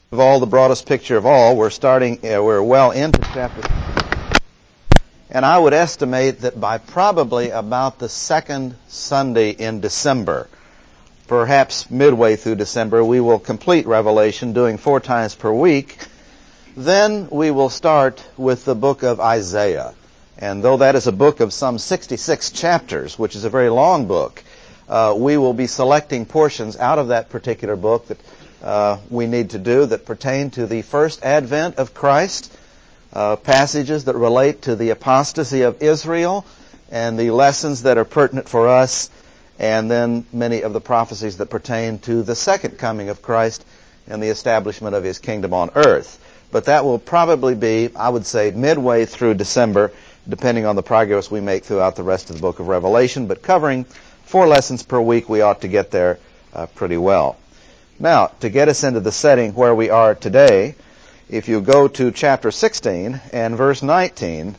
Of all, the broadest picture of all, we're well into chapter, and I would estimate that by probably about the second Sunday in December, perhaps midway through December, we will complete Revelation, doing 4 times per week. Then we will start with the book of Isaiah. And though that is a book of some 66 chapters, which is a very long book, we will be selecting portions out of that particular book that we need to do that pertain to the first advent of Christ, passages that relate to the apostasy of Israel, and the lessons that are pertinent for us, and then many of the prophecies that pertain to the second coming of Christ and the establishment of His kingdom on earth. But that will probably be, I would say, midway through December, depending on the progress we make throughout the rest of the book of Revelation. But covering 4 lessons per week, we ought to get there pretty well. Now, to get us into the setting where we are today, if you go to chapter 16 and verse 19,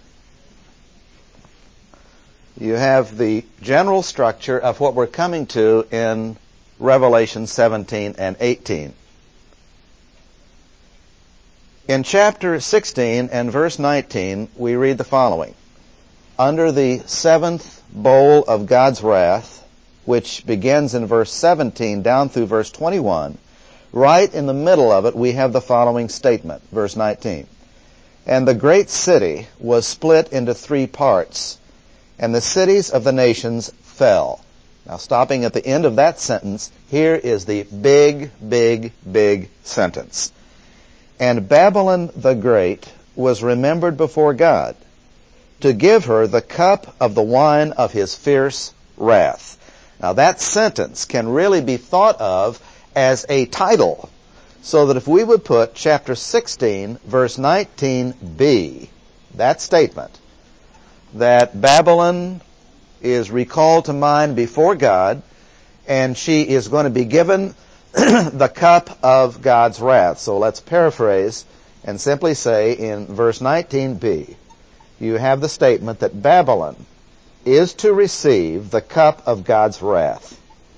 you have the general structure of what we're coming to in Revelation 17 and 18. In chapter 16 and verse 19, we read the following. Under the 7th bowl of God's wrath, which begins in verse 17 down through verse 21, right in the middle of it we have the following statement, verse 19. And the great city was split into 3 parts, and the cities of the nations fell. Now, stopping at the end of that sentence, here is the big sentence. And Babylon the Great was remembered before God, to give her the cup of the wine of His fierce wrath. Now, that sentence can really be thought of as a title, so that if we would put chapter 16, verse 19b, that statement, that Babylon is recalled to mind before God, and she is going to be given the cup of God's wrath. So let's paraphrase and simply say in verse 19b, you have the statement that Babylon is to receive the cup of God's wrath.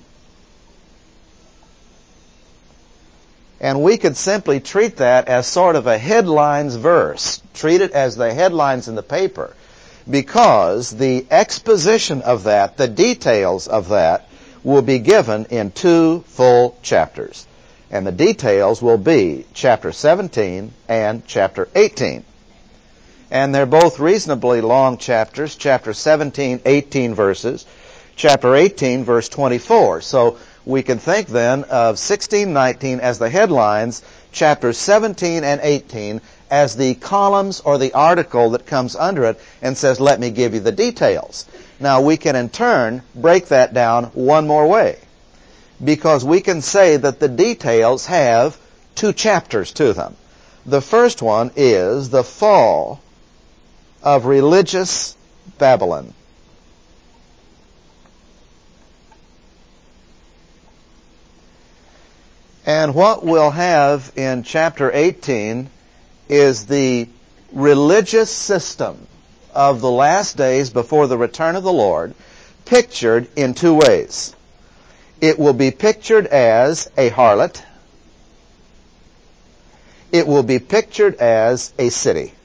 And we could simply treat that as sort of a headlines verse. Treat it as the headlines in the paper. Because the exposition of that, the details of that, will be given in 2 full chapters. And the details will be chapter 17 and chapter 18. And they're both reasonably long chapters, chapter 17, 18 verses, chapter 18, verse 24. So we can think then of 16, 19 as the headlines, chapters 17 and 18 as the columns or the article that comes under it and says, let me give you the details. Now, we can in turn break that down one more way, because we can say that the details have 2 chapters to them. The first one is the fall of religious Babylon. And what we'll have in chapter 18 is the religious system of the last days before the return of the Lord, pictured in 2 ways. It will be pictured as a harlot. It will be pictured as a city.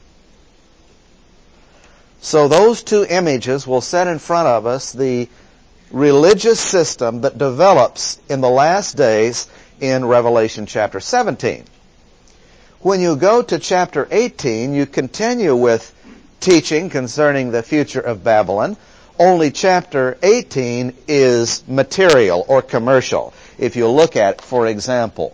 So those 2 images will set in front of us the religious system that develops in the last days in Revelation chapter 17. When you go to chapter 18, you continue with teaching concerning the future of Babylon, only chapter 18 is material or commercial. If you look at, for example,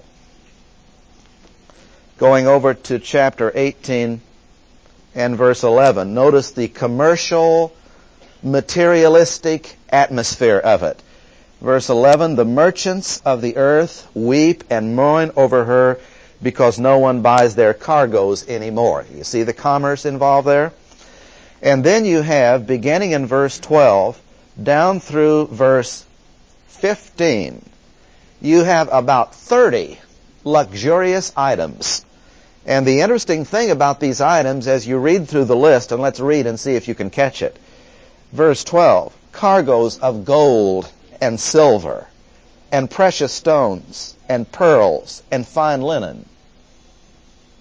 going over to chapter 18 and verse 11, notice the commercial, materialistic atmosphere of it. Verse 11, the merchants of the earth weep and mourn over her because no one buys their cargoes anymore. You see the commerce involved there? And then you have, beginning in verse 12, down through verse 15, you have about 30 luxurious items. And the interesting thing about these items, as you read through the list, and let's read and see if you can catch it. Verse 12, cargoes of gold and silver, and precious stones, and pearls, and fine linen,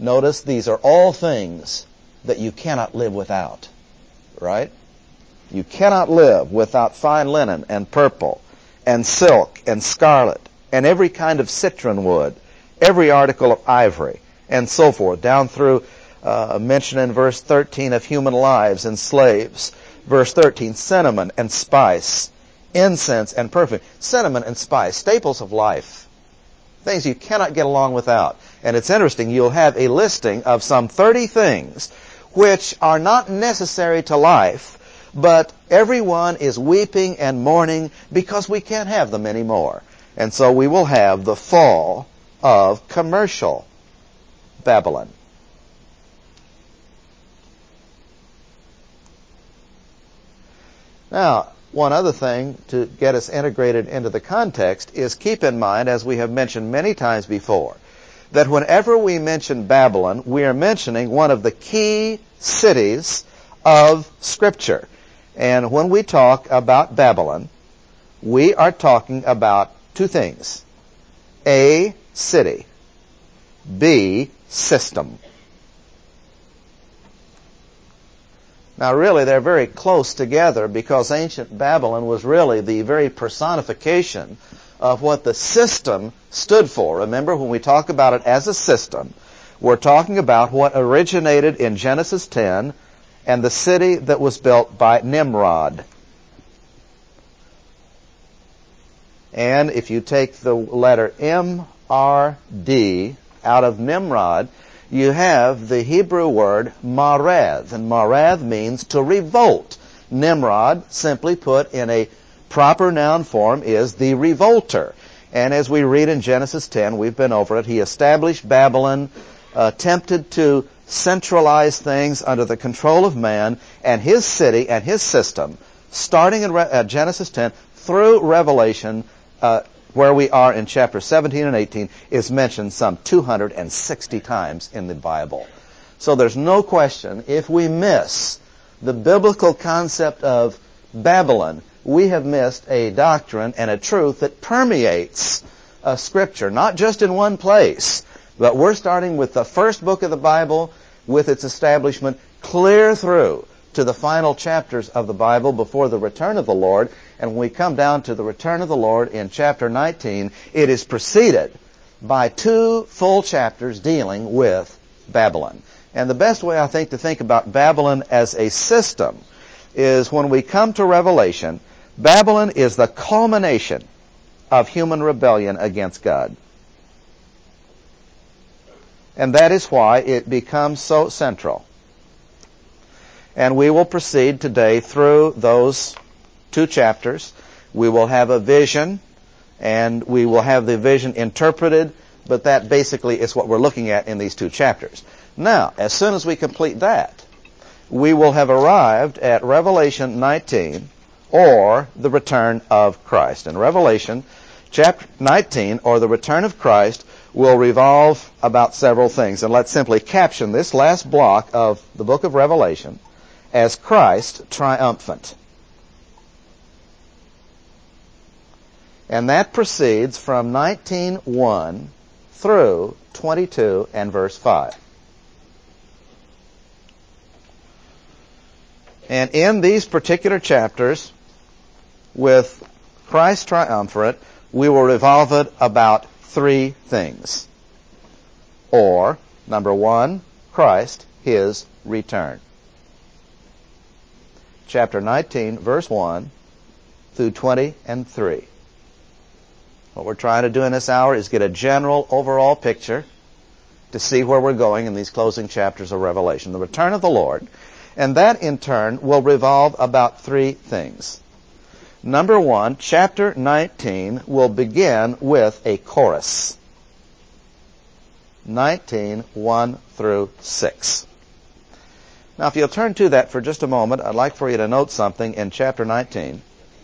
Notice these are all things that you cannot live without. Right? You cannot live without fine linen and purple and silk and scarlet and every kind of citron wood, every article of ivory, and so forth, down through mention in verse 13 of human lives and slaves. Verse 13, cinnamon and spice, incense and perfume. Cinnamon and spice, staples of life. Things you cannot get along without. And it's interesting, you'll have a listing of some 30 things which are not necessary to life, but everyone is weeping and mourning because we can't have them anymore. And so we will have the fall of commercial Babylon. Now, one other thing to get us integrated into the context is keep in mind, as we have mentioned many times before, that whenever we mention Babylon, we are mentioning one of the key cities of Scripture. And when we talk about Babylon, we are talking about two things. A, city. B, system. Now really they're very close together because ancient Babylon was really the very personification of what the system stood for. Remember, when we talk about it as a system, we're talking about what originated in Genesis 10 and the city that was built by Nimrod. And if you take the letter M-R-D out of Nimrod, you have the Hebrew word mareth, and mareth means to revolt. Nimrod, simply put in a proper noun form, is the revolter. And as we read in Genesis 10, we've been over it, he established Babylon, attempted to centralize things under the control of man, and his city and his system, starting in Genesis 10 through Revelation, where we are in chapter 17 and 18, is mentioned some 260 times in the Bible. So there's no question, if we miss the biblical concept of Babylon, we have missed a doctrine and a truth that permeates Scripture, not just in one place, but we're starting with the first book of the Bible, with its establishment clear through to the final chapters of the Bible before the return of the Lord. And when we come down to the return of the Lord in chapter 19, it is preceded by 2 full chapters dealing with Babylon. And the best way, I think, to think about Babylon as a system is when we come to Revelation, Babylon is the culmination of human rebellion against God. And that is why it becomes so central. And we will proceed today through those 2 chapters. We will have a vision, and we will have the vision interpreted, but that basically is what we're looking at in these 2 chapters. Now, as soon as we complete that, we will have arrived at Revelation 19, or the return of Christ. And Revelation chapter 19, or the return of Christ, will revolve about several things. And let's simply caption this last block of the book of Revelation as Christ triumphant. And that proceeds from 19:1 through 22 and verse 5. And in these particular chapters, with Christ triumphant, we will revolve it about 3 things. Or, number 1, Christ, His return. Chapter 19, verse 1 through 20 and 3. What we're trying to do in this hour is get a general overall picture to see where we're going in these closing chapters of Revelation. The return of the Lord. And that, in turn, will revolve about 3 things. Number 1, chapter 19 will begin with a chorus. 19, 1 through 6. Now, if you'll turn to that for just a moment, I'd like for you to note something in chapter 19.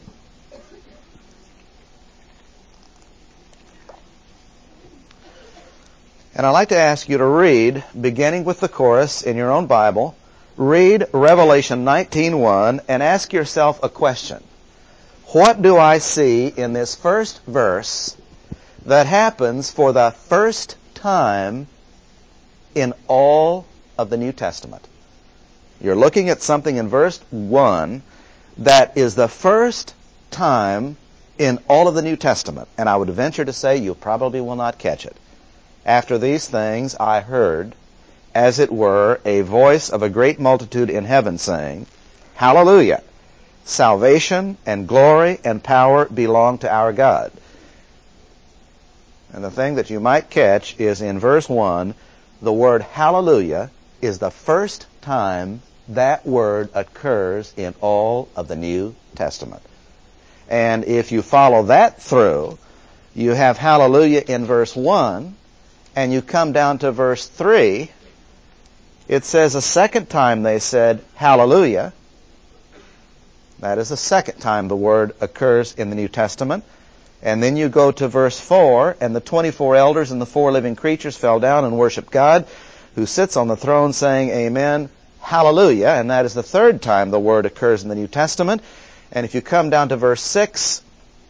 And I'd like to ask you to read, beginning with the chorus in your own Bible, read Revelation 19:1 and ask yourself a question. What do I see in this first verse that happens for the first time in all of the New Testament. You're looking at something in verse 1 that is the first time in all of the New Testament. And I would venture to say you probably will not catch it. After these things I heard, as it were, a voice of a great multitude in heaven saying, Hallelujah! Salvation and glory and power belong to our God. And the thing that you might catch is in verse 1, the word hallelujah is the first time that word occurs in all of the New Testament. And if you follow that through, you have hallelujah in verse 1, and you come down to verse 3, it says a second time they said hallelujah. That is the second time the word occurs in the New Testament. And then you go to verse 4, and the 24 elders and the 4 living creatures fell down and worshiped God, who sits on the throne, saying, Amen, hallelujah. And that is the third time the word occurs in the New Testament. And if you come down to verse 6,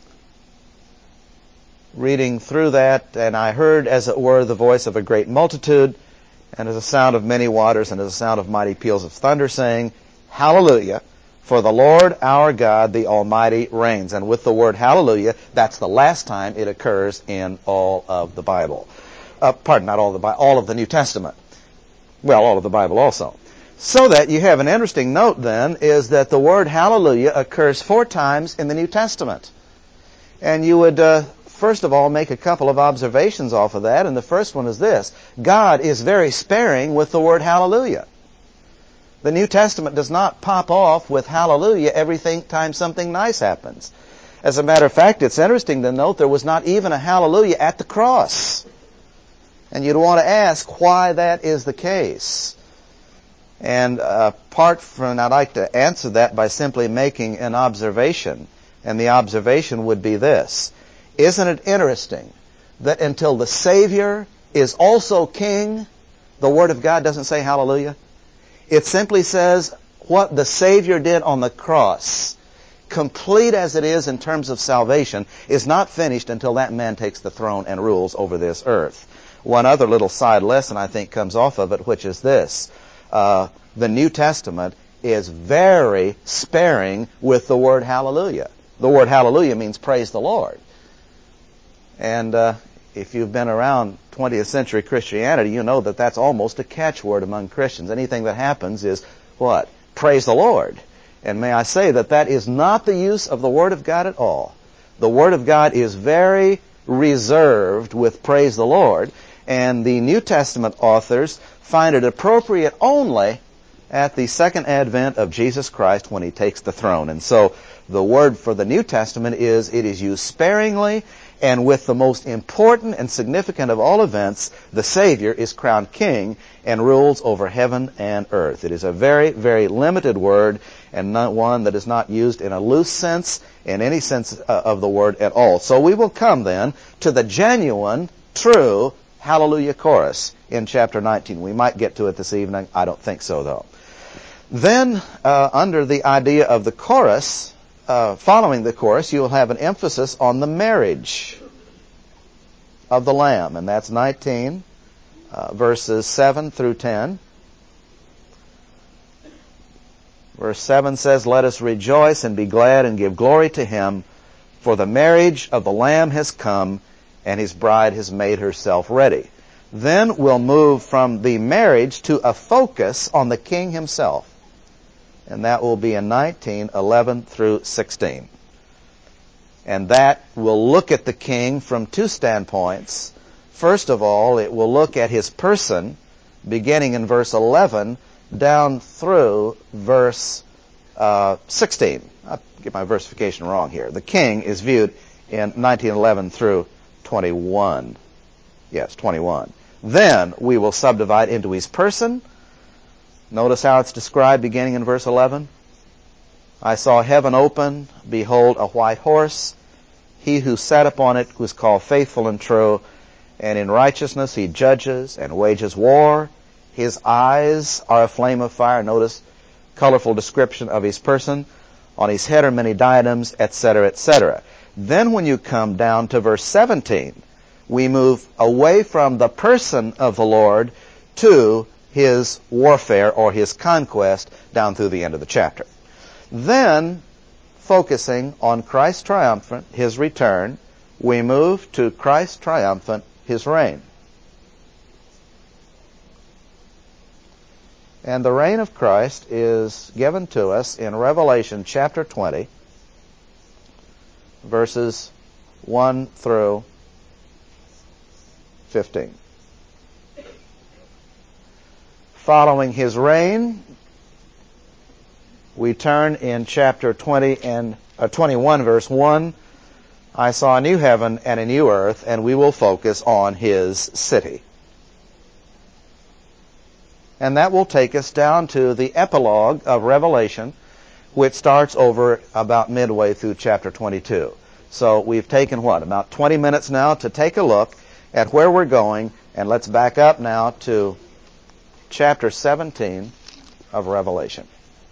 reading through that, and I heard, as it were, the voice of a great multitude, and as a sound of many waters, and as a sound of mighty peals of thunder, saying, Hallelujah. For the Lord our God, the Almighty, reigns. And with the word hallelujah, that's the last time it occurs in all of the Bible. All of the New Testament. Well, all of the Bible also. So that you have an interesting note then, is that the word hallelujah occurs 4 times in the New Testament. And you would, first of all, make a couple of observations off of that. And the first one is this. God is very sparing with the word hallelujah. The New Testament does not pop off with hallelujah every time something nice happens. As a matter of fact, it's interesting to note there was not even a hallelujah at the cross. And you'd want to ask why that is the case. And apart from, I'd like to answer that by simply making an observation. And the observation would be this. Isn't it interesting that until the Savior is also King, the Word of God doesn't say hallelujah? It simply says what the Savior did on the cross, complete as it is in terms of salvation, is not finished until that man takes the throne and rules over this earth. One other little side lesson I think comes off of it, which is this. The New Testament is very sparing with the word hallelujah. The word hallelujah means praise the Lord. And if you've been around 20th century Christianity, you know that that's almost a catchword among Christians. Anything that happens is what? Praise the Lord. And may I say that that is not the use of the Word of God at all. The Word of God is very reserved with praise the Lord, and the New Testament authors find it appropriate only at the second advent of Jesus Christ when He takes the throne. And so the word for the New Testament is, it is used sparingly, and with the most important and significant of all events, the Savior is crowned King and rules over heaven and earth. It is a very, very limited word, and not one that is not used in a loose sense, in any sense of the word at all. So we will come then to the genuine, true Hallelujah chorus in chapter 19. We might get to it this evening. I don't think so, though. Then, under the idea of the chorus, following the chorus, you will have an emphasis on the marriage of the Lamb. And that's 19, verses 7 through 10. Verse 7 says, Let us rejoice and be glad and give glory to Him, for the marriage of the Lamb has come, and His bride has made herself ready. Then we'll move from the marriage to a focus on the King Himself. And that will be in 19, 11 through 16. And that will look at the King from 2 standpoints. First of all, it will look at His person, beginning in verse 11, down through verse 16. I'll get my versification wrong here. The King is viewed in 19:11 through 21. Yes, 21. Then we will subdivide into His person. Notice how it's described beginning in verse 11. I saw heaven open, behold a white horse. He who sat upon it was called Faithful and True, and in righteousness He judges and wages war. His eyes are a flame of fire. Notice colorful description of His person. On His head are many diadems, etc., etc. Then when you come down to verse 17, we move away from the person of the Lord to his warfare or his conquest down through the end of the chapter. Then, focusing on Christ triumphant, his return, we move to Christ triumphant, his reign. And the reign of Christ is given to us in Revelation chapter 20, verses 1 through 15. Following his reign, we turn in chapter 21, verse 1, I saw a new heaven and a new earth, and we will focus on his city. And that will take us down to the epilogue of Revelation, which starts over about midway through chapter 22. So we've taken, about 20 minutes now to take a look at where we're going, and let's back up now to chapter 17 of Revelation.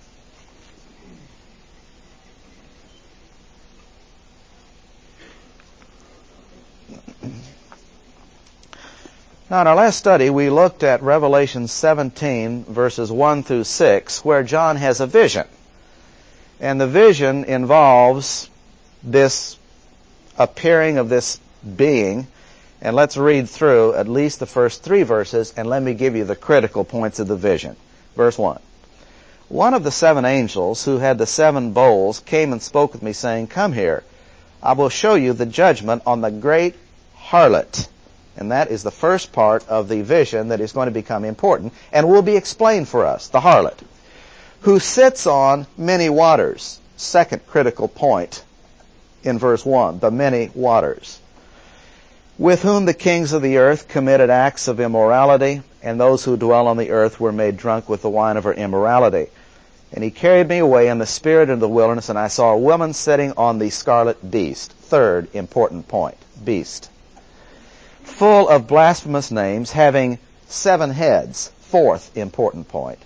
Now, in our last study, we looked at Revelation 17, verses 1 through 6, where John has a vision. And the vision involves this appearing of this being. And let's read through at least the first 3 verses, and let me give you the critical points of the vision. Verse 1. One of the 7 angels who had the 7 bowls came and spoke with me, saying, Come here, I will show you the judgment on the great harlot. And that is the first part of the vision that is going to become important and will be explained for us, the harlot, who sits on many waters. Second critical point in verse 1, the many waters. With whom the kings of the earth committed acts of immorality, and those who dwell on the earth were made drunk with the wine of her immorality. And he carried me away in the spirit into the wilderness, and I saw a woman sitting on the scarlet beast. Third important point, beast. Full of blasphemous names, having 7 heads. Fourth important point.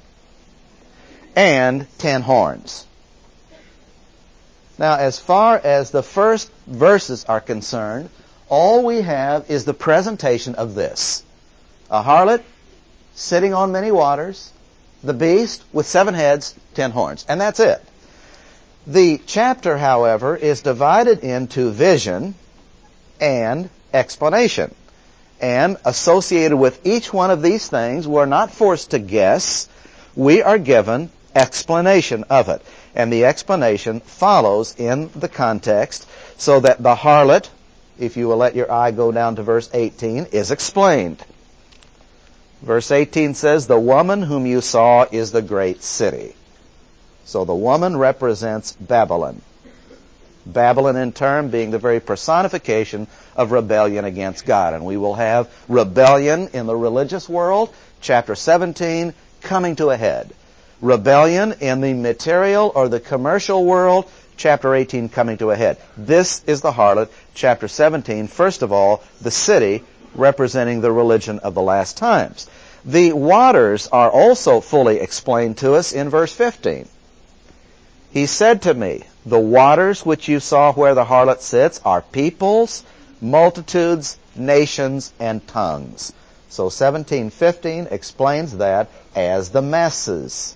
And 10 horns. Now, as far as the first verses are concerned, all we have is the presentation of this. A harlot sitting on many waters, the beast with 7 heads, 10 horns. And that's it. The chapter, however, is divided into vision and explanation. And associated with each one of these things, we're not forced to guess. We are given explanation of it. And the explanation follows in the context so that the harlot, if you will let your eye go down to verse 18, is explained. Verse 18 says, The woman whom you saw is the great city. So the woman represents Babylon. Babylon in turn being the very personification of rebellion against God. And we will have rebellion in the religious world, chapter 17, coming to a head. Rebellion in the material or the commercial world, chapter 18 coming to a head. This is the harlot, chapter 17. First of all, the city representing the religion of the last times. The waters are also fully explained to us in verse 15. He said to me, The waters which you saw where the harlot sits are peoples, multitudes, nations, and tongues. So 17:15 explains that as the masses.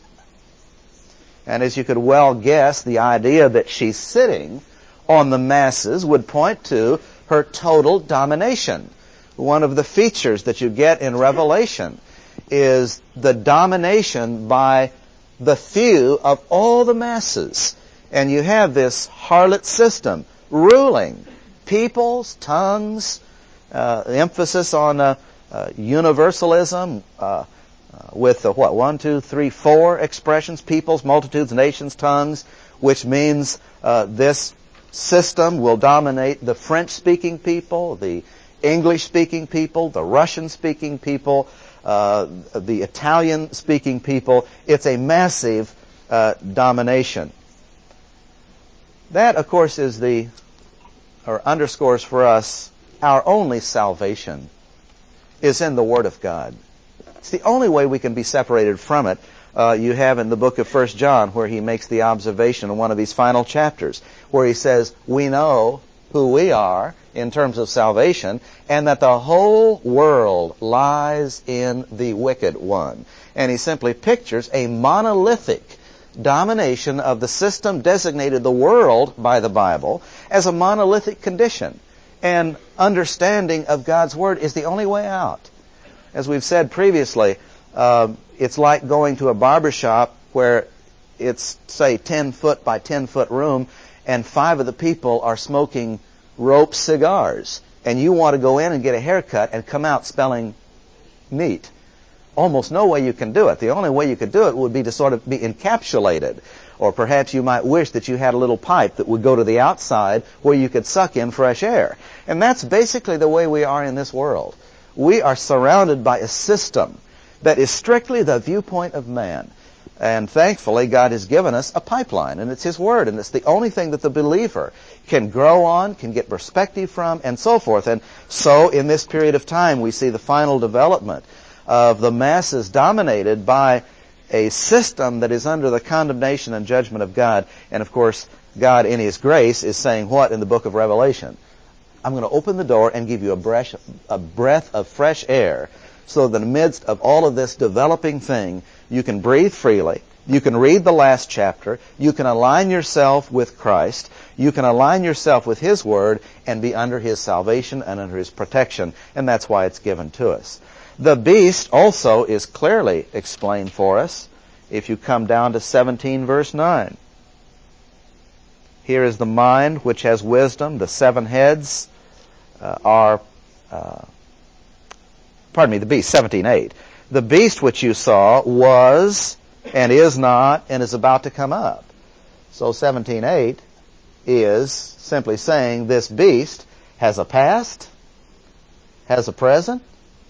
And as you could well guess, the idea that she's sitting on the masses would point to her total domination. One of the features that you get in Revelation is the domination by the few of all the masses. And you have this harlot system ruling peoples, tongues, emphasis on universalism, with the 1, 2, 3, 4 expressions, peoples, multitudes, nations, tongues, which means this system will dominate the French-speaking people, the English-speaking people, the Russian-speaking people, the Italian-speaking people. It's a massive domination. That, of course, is underscores for us our only salvation is in the Word of God. It's the only way we can be separated from it. You have in the book of 1 John where he makes the observation in one of these final chapters where he says, we know who we are in terms of salvation, and that the whole world lies in the wicked one. And he simply pictures a monolithic domination of the system designated the world by the Bible as a monolithic condition. And understanding of God's Word is the only way out. As we've said previously, it's like going to a barber shop where it's, say, 10-foot by 10-foot room, and 5 of the people are smoking rope cigars. And you want to go in and get a haircut and come out smelling meat. Almost no way you can do it. The only way you could do it would be to sort of be encapsulated. Or perhaps you might wish that you had a little pipe that would go to the outside where you could suck in fresh air. And that's basically the way we are in this world. We are surrounded by a system that is strictly the viewpoint of man. And thankfully, God has given us a pipeline, and it's His Word, and it's the only thing that the believer can grow on, can get perspective from, and so forth. And so, in this period of time, we see the final development of the masses dominated by a system that is under the condemnation and judgment of God. And of course, God in His grace is saying what in the book of Revelation? I'm going to open the door and give you a breath of fresh air, so that in the midst of all of this developing thing, you can breathe freely, you can read the last chapter, you can align yourself with Christ, you can align yourself with His Word, and be under His salvation and under His protection. And that's why it's given to us. The beast also is clearly explained for us if you come down to 17 verse 9. Here is the mind which has wisdom. The 7 heads the beast, 17:8. The beast which you saw was and is not and is about to come up. So 17:8 is simply saying this beast has a past, has a present,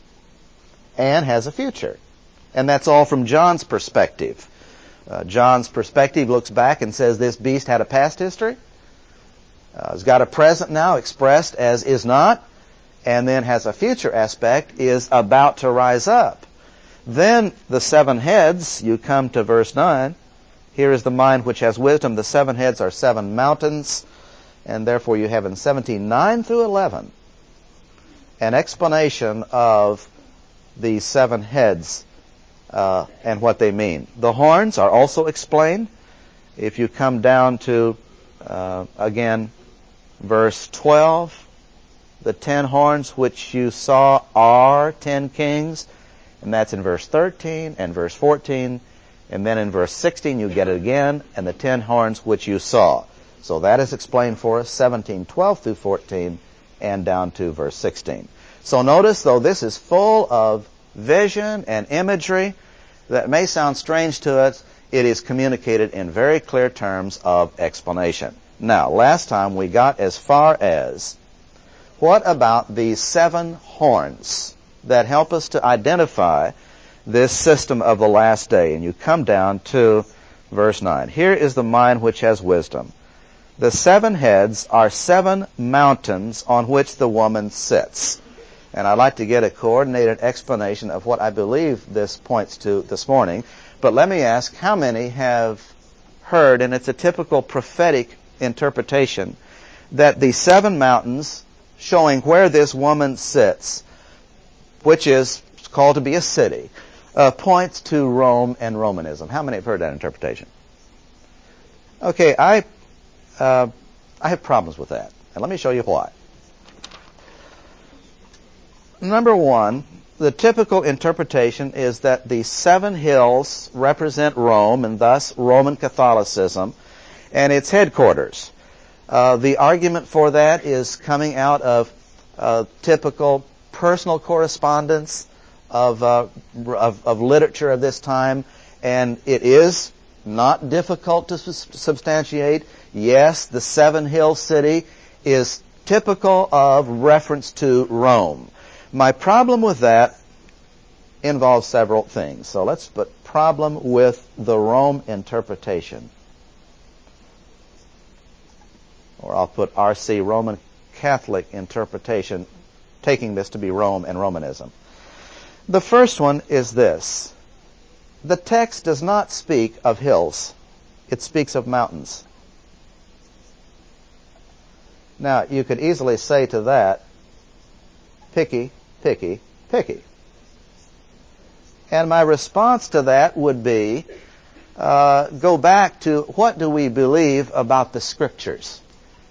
and has a future. And that's all from John's perspective. John's perspective looks back and says this beast had a past history. It's got a present now expressed as is not, and then has a future aspect, is about to rise up. Then the 7 heads, you come to verse 9. Here is the mind which has wisdom. The 7 heads are 7 mountains, and therefore you have in 17:9 through 11 an explanation of the 7 heads and what they mean. The horns are also explained. If you come down to, again, verse 12, the 10 horns which you saw are 10 kings, and that's in verse 13 and verse 14, and then in verse 16 you get it again, and the 10 horns which you saw. So that is explained for us, 17:12 through 14, and down to verse 16. So notice, though this is full of vision and imagery that may sound strange to us, it is communicated in very clear terms of explanation. Now, last time we got as far as, what about these 7 horns that help us to identify this system of the last day? And you come down to verse 9. Here is the mind which has wisdom. The 7 heads are 7 mountains on which the woman sits. And I'd like to get a coordinated explanation of what I believe this points to this morning. But let me ask, how many have heard, and it's a typical prophetic interpretation, that the 7 mountains showing where this woman sits, which is called to be a city, points to Rome and Romanism? How many have heard that interpretation? Okay, I have problems with that. And let me show you why. Number one, the typical interpretation is that the 7 hills represent Rome, and thus Roman Catholicism and its headquarters. The argument for that is coming out of typical personal correspondence of literature of this time, and it is not difficult to substantiate. Yes, the 7 hill city is typical of reference to Rome. My problem with that involves several things. So let's put problem with the Rome interpretation. Or I'll put RC, Roman Catholic interpretation, taking this to be Rome and Romanism. The first one is this. The text does not speak of hills. It speaks of mountains. Now, you could easily say to that, picky, picky, picky. And my response to that would be, go back to what do we believe about the Scriptures?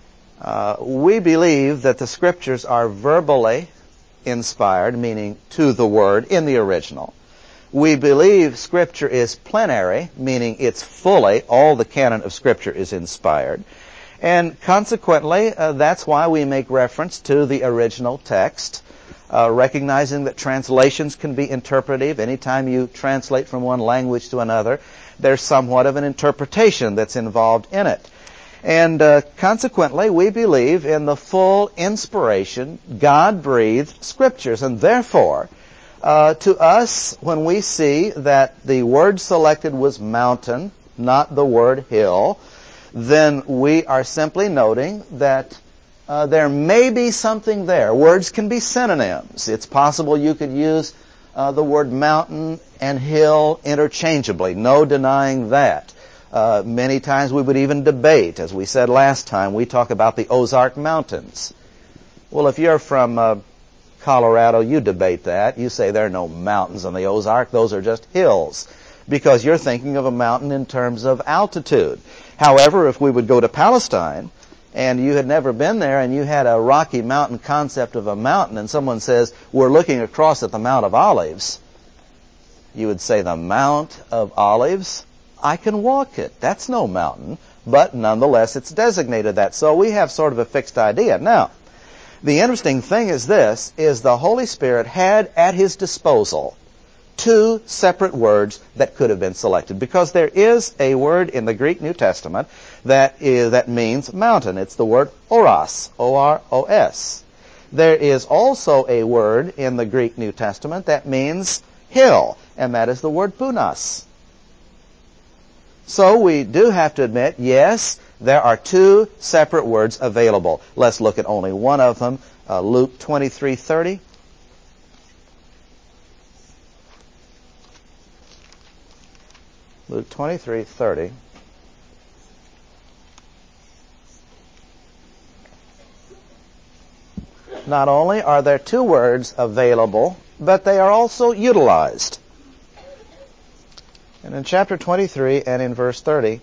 We believe that the Scriptures are verbally inspired, meaning to the Word in the original. We believe Scripture is plenary, meaning it's fully, all the canon of Scripture is inspired. And consequently, that's why we make reference to the original text, recognizing that translations can be interpretive. Anytime you translate from one language to another, there's somewhat of an interpretation that's involved in it. And consequently, we believe in the full inspiration, God-breathed Scriptures. And therefore, to us, when we see that the word selected was mountain, not the word hill, then we are simply noting that there may be something there. Words can be synonyms. It's possible you could use the word mountain and hill interchangeably. No denying that. Many times we would even debate. As we said last time, we talk about the Ozark Mountains. Well, if you're from Colorado, you debate that. You say there are no mountains on the Ozark. Those are just hills. Because you're thinking of a mountain in terms of altitude. However, if we would go to Palestine, and you had never been there, and you had a Rocky Mountain concept of a mountain, and someone says, we're looking across at the Mount of Olives, you would say, the Mount of Olives? I can walk it. That's no mountain. But nonetheless, it's designated that. So we have sort of a fixed idea. Now, the interesting thing is this, is the Holy Spirit had at His disposal two separate words that could have been selected, because there is a word in the Greek New Testament that means mountain. It's the word oros, O-R-O-S. There is also a word in the Greek New Testament that means hill, and that is the word punas. So we do have to admit, yes, there are two separate words available. Let's look at only one of them, Luke 23:30. Luke 23:30. Not only are there two words available, but they are also utilized. And in chapter 23 and in verse 30,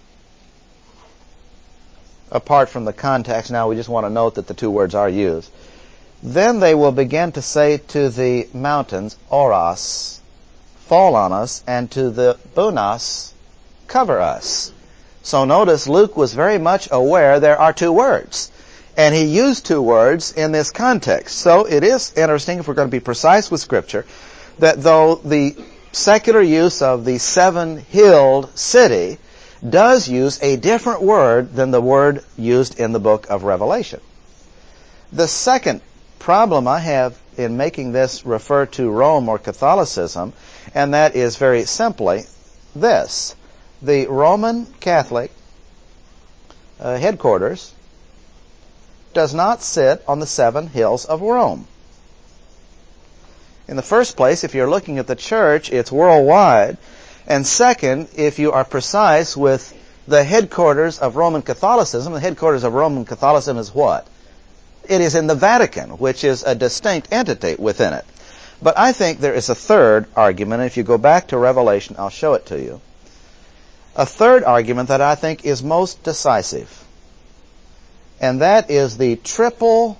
apart from the context, now we just want to note that the two words are used. Then they will begin to say to the mountains, oros, fall on us, and to the bunas, cover us. So notice Luke was very much aware there are two words. And he used two words in this context. So it is interesting, if we're going to be precise with Scripture, that though the secular use of the seven-hilled city does use a different word than the word used in the book of Revelation. The second problem I have in making this refer to Rome or Catholicism, and that is very simply this. The Roman Catholic headquarters does not sit on the seven hills of Rome. In the first place, if you're looking at the church, it's worldwide. And second, if you are precise with the headquarters of Roman Catholicism, the headquarters of Roman Catholicism is what? It is in the Vatican, which is a distinct entity within it. But I think there is a third argument, and if you go back to Revelation, I'll show it to you. A third argument that I think is most decisive, and that is the triple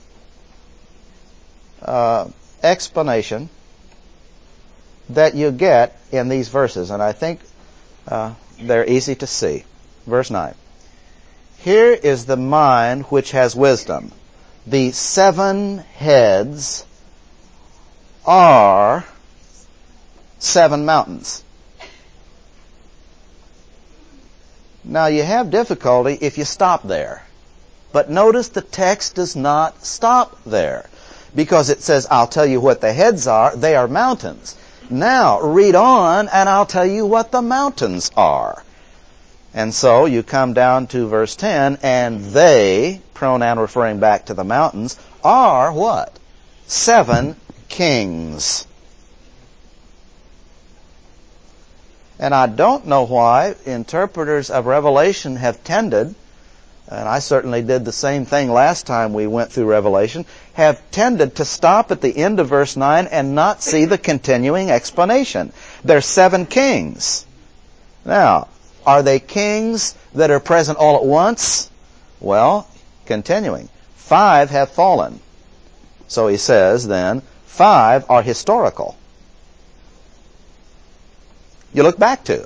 explanation that you get in these verses, and I think they're easy to see. Verse 9. Here is the mind which has wisdom. The seven heads are seven mountains. Now you have difficulty if you stop there. But notice the text does not stop there. Because it says, I'll tell you what the heads are. They are mountains. Now read on and I'll tell you what the mountains are. And so you come down to verse 10, and they, pronoun referring back to the mountains, are what? Seven kings. And I don't know why interpreters of Revelation have tended and I certainly did the same thing last time we went through Revelation, have tended to stop at the end of verse 9 and not see the continuing explanation. There's 7 kings. Now, are they kings that are present all at once? Well, continuing. 5 have fallen. So he says then, 5 are historical. You look back to.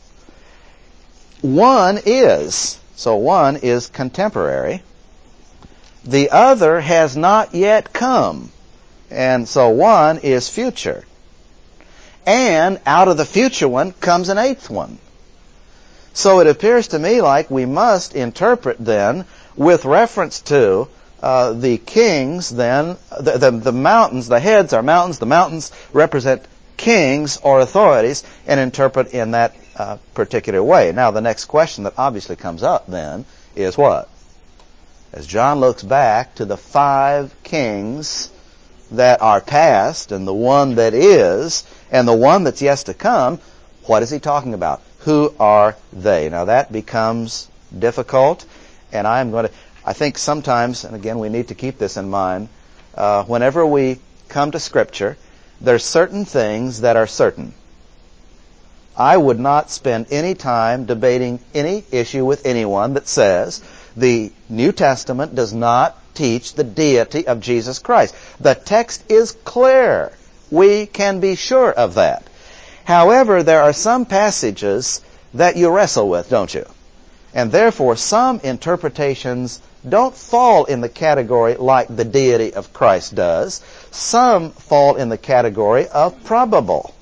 1 is. So 1 is contemporary. The other has not yet come. And so 1 is future. And out of the future one comes an 8th one. So it appears to me like we must interpret then, with reference to the kings then, the mountains, the heads are mountains, the mountains represent kings or authorities, and interpret in that particular way. Now the next question that obviously comes up then is what? As John looks back to the 5 kings that are past, and the one that is, and the one that's yet to come, what is he talking about? Who are they? Now that becomes difficult, and I think sometimes, and again we need to keep this in mind, whenever we come to Scripture, there's certain things that are certain. I would not spend any time debating any issue with anyone that says the New Testament does not teach the deity of Jesus Christ. The text is clear. We can be sure of that. However, there are some passages that you wrestle with, don't you? And therefore, some interpretations don't fall in the category like the deity of Christ does. Some fall in the category of probable.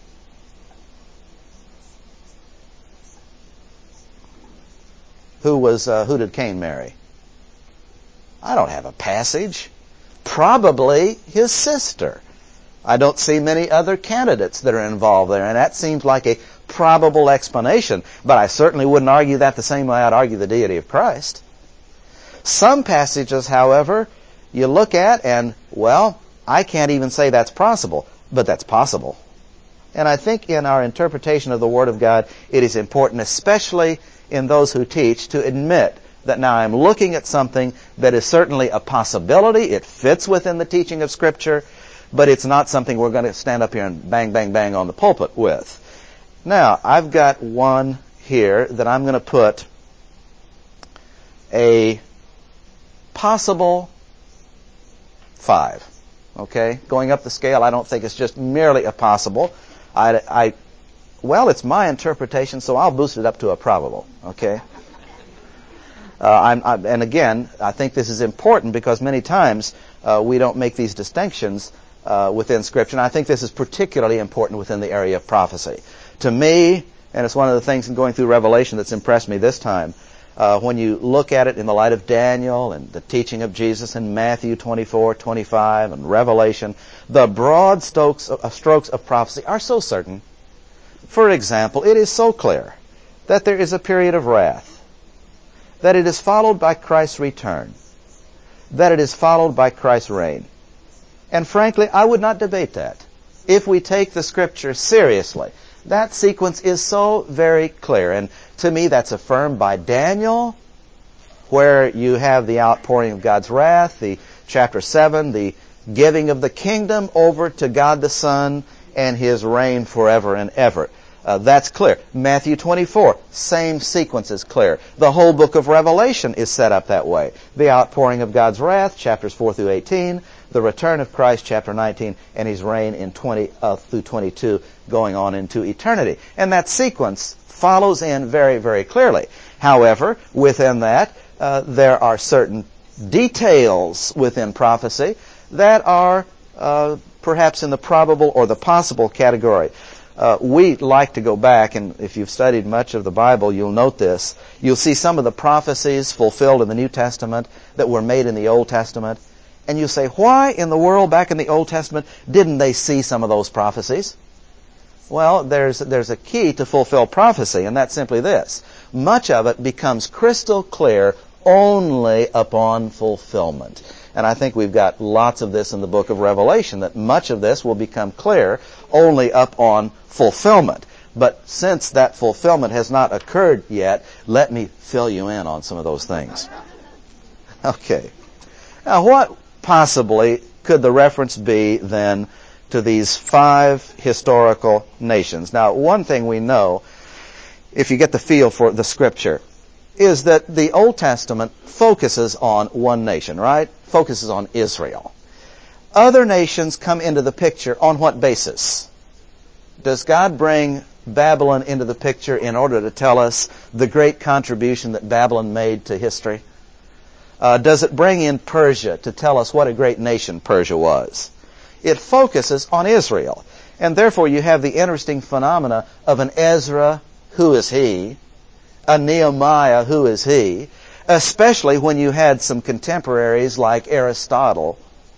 Who did Cain marry? I don't have a passage. Probably his sister. I don't see many other candidates that are involved there, and that seems like a probable explanation, but I certainly wouldn't argue that the same way I'd argue the deity of Christ. Some passages, however, you look at and, well, I can't even say that's possible, but that's possible. And I think in our interpretation of the Word of God, it is important, especially in those who teach, to admit that now I'm looking at something that is certainly a possibility. It fits within the teaching of Scripture, but it's not something we're going to stand up here and bang, bang, bang on the pulpit with. Now, I've got one here that I'm going to put a possible 5. Okay? Going up the scale, I don't think it's just merely a possible. Well, it's my interpretation, so I'll boost it up to a probable. Okay? And again, I think this is important because many times we don't make these distinctions within Scripture. And I think this is particularly important within the area of prophecy. To me, and it's one of the things in going through Revelation that's impressed me this time, when you look at it in the light of Daniel and the teaching of Jesus in Matthew 24, 25, and Revelation, the broad strokes of prophecy are so certain. For example, it is so clear that there is a period of wrath, that it is followed by Christ's return, that it is followed by Christ's reign. And frankly, I would not debate that. If we take the Scripture seriously, that sequence is so very clear. And to me, that's affirmed by Daniel, where you have the outpouring of God's wrath, the chapter 7, the giving of the kingdom over to God the Son and His reign forever and ever. That's clear. Matthew 24, same sequence is clear. The whole book of Revelation is set up that way. The outpouring of God's wrath, chapters 4 through 18, the return of Christ, chapter 19, and His reign in 20 through 22, going on into eternity. And that sequence follows in very, very clearly. However, within that, there are certain details within prophecy that are perhaps in the probable or the possible category. We like to go back, and if you've studied much of the Bible, you'll note this. You'll see some of the prophecies fulfilled in the New Testament that were made in the Old Testament. And you say, why in the world back in the Old Testament didn't they see some of those prophecies? Well, there's a key to fulfill prophecy, and that's simply this. Much of it becomes crystal clear only upon fulfillment. And I think we've got lots of this in the book of Revelation, that much of this will become clear only upon fulfillment. But since that fulfillment has not occurred yet, let me fill you in on some of those things. Okay. Now, what possibly could the reference be then to these 5 historical nations? Now, one thing we know, if you get the feel for the Scripture, is that the Old Testament focuses on one nation, right? Focuses on Israel. Other nations come into the picture on what basis? Does God bring Babylon into the picture in order to tell us the great contribution that Babylon made to history? Does it bring in Persia to tell us what a great nation Persia was? It focuses on Israel. And therefore you have the interesting phenomena of an Ezra, who is he? A Nehemiah, who is he? Especially when you had some contemporaries like Aristotle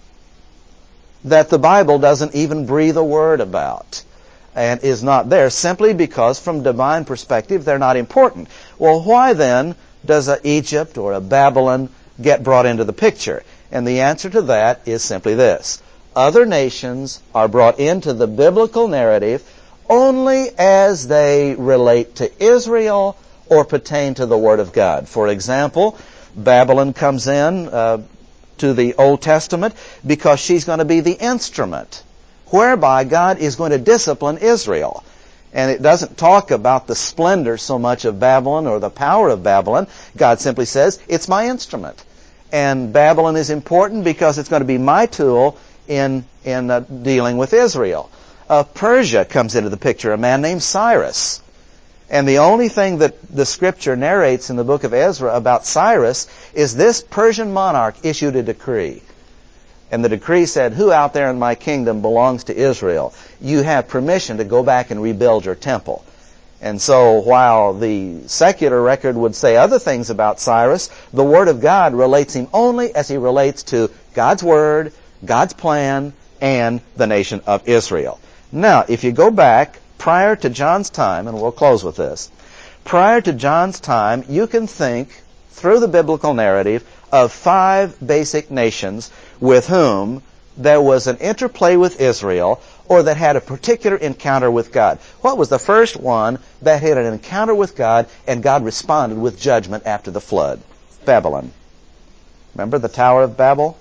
that the Bible doesn't even breathe a word about and is not there simply because from divine perspective they're not important. Well, why then does a Egypt or a Babylon get brought into the picture? And the answer to that is simply this. Other nations are brought into the biblical narrative only as they relate to Israel or pertain to the Word of God. For example, Babylon comes in to the Old Testament because she's going to be the instrument whereby God is going to discipline Israel. And it doesn't talk about the splendor so much of Babylon or the power of Babylon. God simply says, it's my instrument. And Babylon is important because it's going to be my tool in dealing with Israel. Persia comes into the picture, a man named Cyrus. And the only thing that the Scripture narrates in the book of Ezra about Cyrus is this Persian monarch issued a decree. And the decree said, who out there in my kingdom belongs to Israel? You have permission to go back and rebuild your temple. And so while the secular record would say other things about Cyrus, the Word of God relates him only as he relates to God's Word, God's plan, and the nation of Israel. Now, if you go back prior to John's time, and we'll close with this, prior to John's time, you can think through the biblical narrative of 5 basic nations with whom there was an interplay with Israel or that had a particular encounter with God. What was the first one that had an encounter with God and God responded with judgment after the flood? Babylon. Remember the Tower of Babel?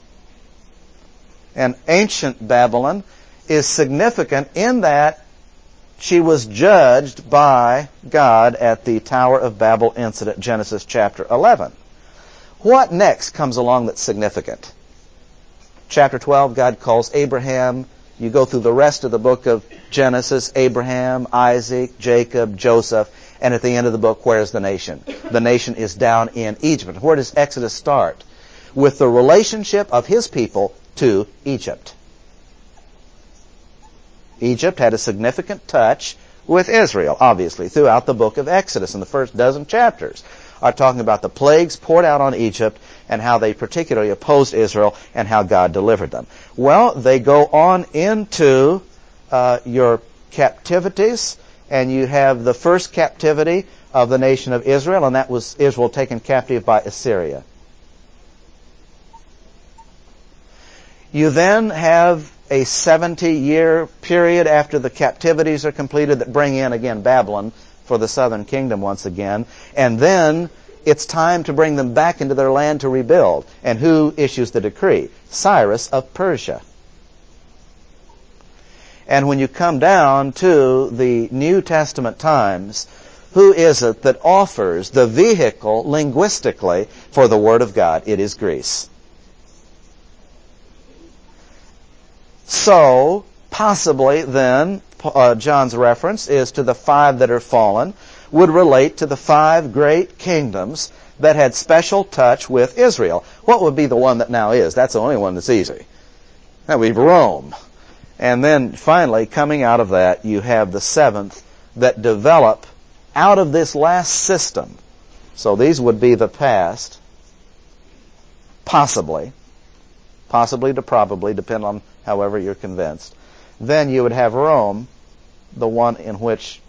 And ancient Babylon is significant in that she was judged by God at the Tower of Babel incident, Genesis chapter 11. What next comes along that's significant? Chapter 12, God calls Abraham. You go through the rest of the book of Genesis, Abraham, Isaac, Jacob, Joseph, and at the end of the book, where's the nation? The nation is down in Egypt. Where does Exodus start? With the relationship of his people to Egypt. Egypt had a significant touch with Israel, obviously, throughout the book of Exodus. In the first dozen chapters are talking about the plagues poured out on Egypt and how they particularly opposed Israel and how God delivered them. Well, they go on into your captivities, and you have the first captivity of the nation of Israel, and that was Israel taken captive by Assyria. You then have a 70-year period after the captivities are completed that bring in, again, Babylon for the southern kingdom once again. And then it's time to bring them back into their land to rebuild. And who issues the decree? Cyrus of Persia. And when you come down to the New Testament times, who is it that offers the vehicle linguistically for the Word of God? It is Greece. So, possibly then, John's reference is to the 5 that are fallen, would relate to the 5 great kingdoms that had special touch with Israel. What would be the one that now is? That's the only one that's easy. That would be Rome. And then finally, coming out of that, you have the 7th that develop out of this last system. So these would be the past, possibly to probably, depend on however you're convinced. Then you would have Rome, the one in which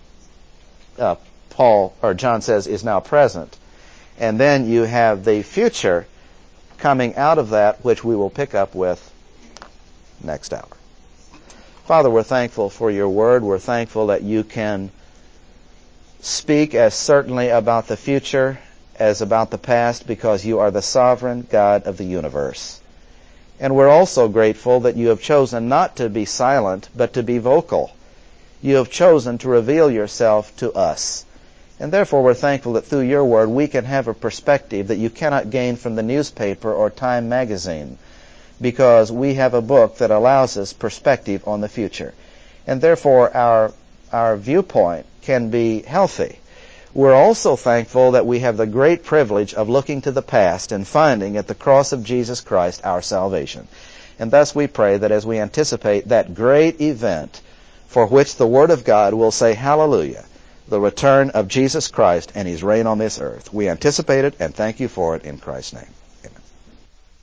John says is now present. And then you have the future coming out of that, which we will pick up with next hour. Father, we're thankful for your word. We're thankful that you can speak as certainly about the future as about the past because you are the sovereign God of the universe. And we're also grateful that you have chosen not to be silent, but to be vocal. You have chosen to reveal yourself to us. And therefore we're thankful that through your word we can have a perspective that you cannot gain from the newspaper or Time magazine, because we have a book that allows us perspective on the future. And therefore our viewpoint can be healthy. We're also thankful that we have the great privilege of looking to the past and finding at the cross of Jesus Christ our salvation. And thus we pray that as we anticipate that great event for which the Word of God will say hallelujah, the return of Jesus Christ and His reign on this earth, we anticipate it and thank you for it in Christ's name.